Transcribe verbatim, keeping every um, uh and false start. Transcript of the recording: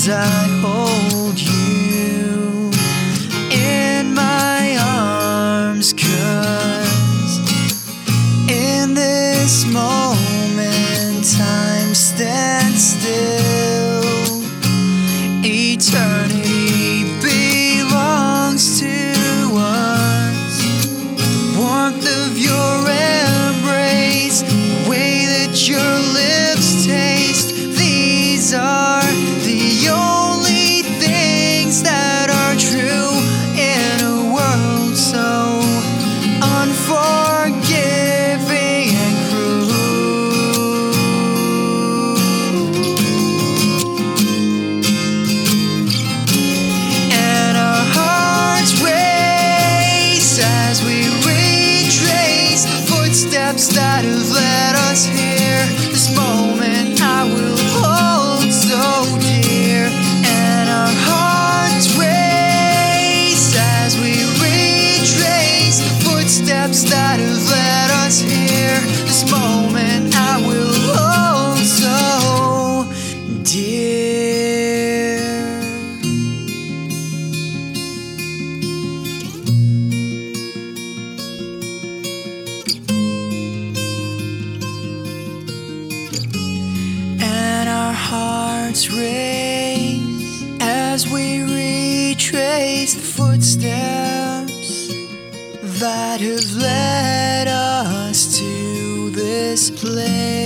as I hold you in my arms, 'cause in this moment time stands still. Eternity belongs to us. The warmth of your embrace, the way that your lips taste, these are the only things that are true in a world so unforgiving and cruel. And our hearts race as we retrace the footsteps that have led us here. This moment I will hold so dear. And our hearts race as we retrace the footsteps that have led us here. This moment I will hold so dear. And our hearts race as we retrace the footsteps that have led us to this place.